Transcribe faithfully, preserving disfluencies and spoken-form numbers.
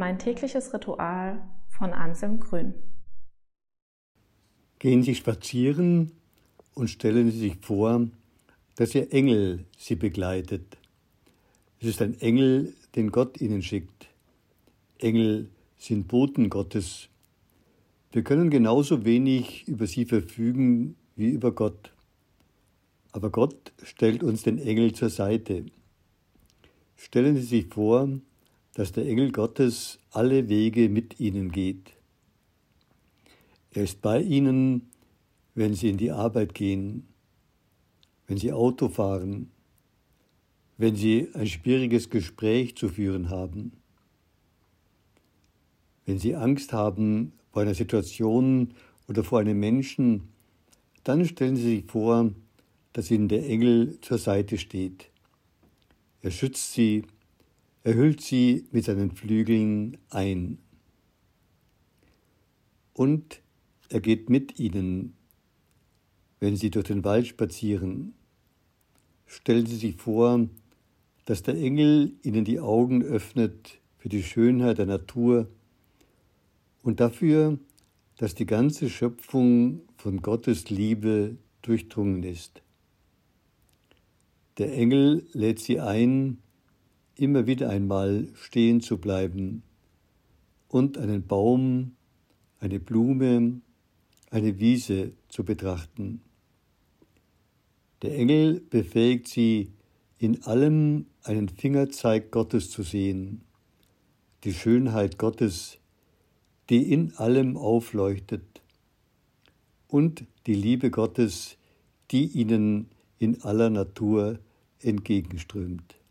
Mein tägliches Ritual von Anselm Grün. Gehen Sie spazieren und stellen Sie sich vor, dass Ihr Engel Sie begleitet. Es ist ein Engel, den Gott Ihnen schickt. Engel sind Boten Gottes. Wir können genauso wenig über sie verfügen wie über Gott. Aber Gott stellt uns den Engel zur Seite. Stellen Sie sich vor, dass der Engel Gottes alle Wege mit Ihnen geht. Er ist bei Ihnen, wenn Sie in die Arbeit gehen, wenn Sie Auto fahren, wenn Sie ein schwieriges Gespräch zu führen haben, wenn Sie Angst haben vor einer Situation oder vor einem Menschen, dann stellen Sie sich vor, dass Ihnen der Engel zur Seite steht. Er schützt Sie, er hüllt Sie mit seinen Flügeln ein. Und er geht mit Ihnen, wenn Sie durch den Wald spazieren. Stellen Sie sich vor, dass der Engel Ihnen die Augen öffnet für die Schönheit der Natur und dafür, dass die ganze Schöpfung von Gottes Liebe durchdrungen ist. Der Engel lädt Sie ein, immer wieder einmal stehen zu bleiben und einen Baum, eine Blume, eine Wiese zu betrachten. Der Engel befähigt Sie, in allem einen Fingerzeig Gottes zu sehen, die Schönheit Gottes, die in allem aufleuchtet, und die Liebe Gottes, die Ihnen in aller Natur entgegenströmt.